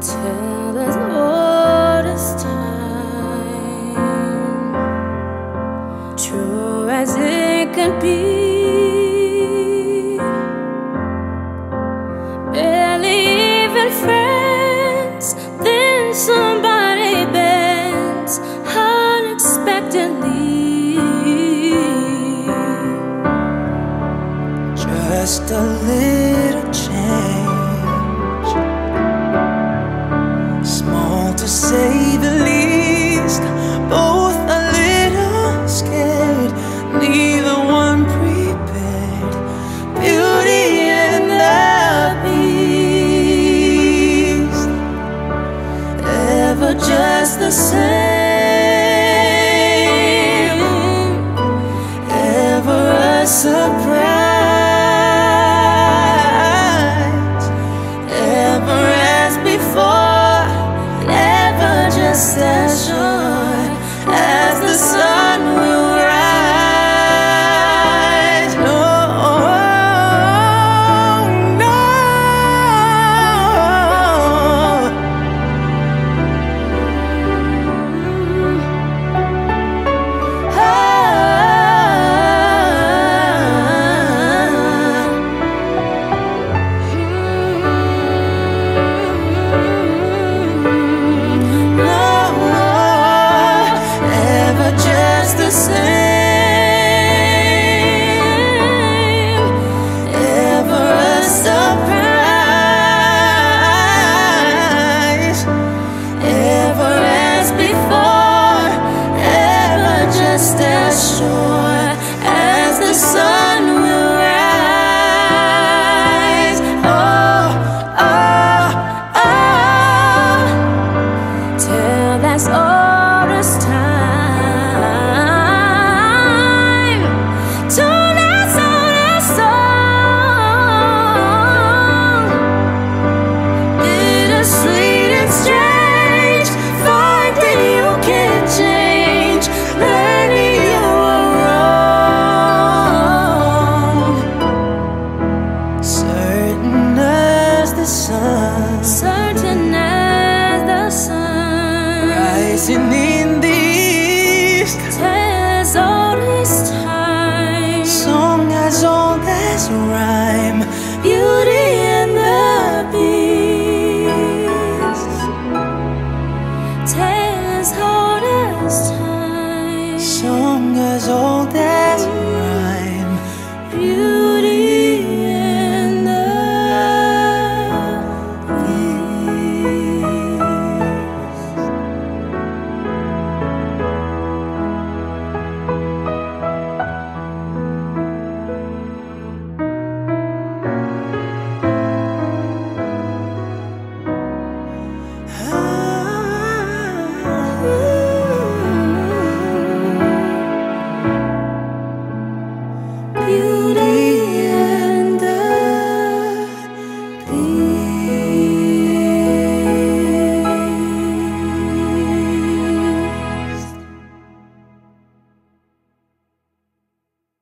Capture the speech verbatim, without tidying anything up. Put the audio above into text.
till as old as time, true as it could be. Barely even friends, then somebody bends unexpectedly. Just a little change, small to say the least, both a little scared, neither one prepared. Beauty and the Beast, ever just the same, ever a surprise. Just as sure as the sun will rise. No, no. Ah, the same, ever a surprise, ever as before, ever just as sure as the sun will rise. Oh, oh, oh, till that's all this time. Certain as the sun, rising in the east, tale as old as time, song as old as rhyme.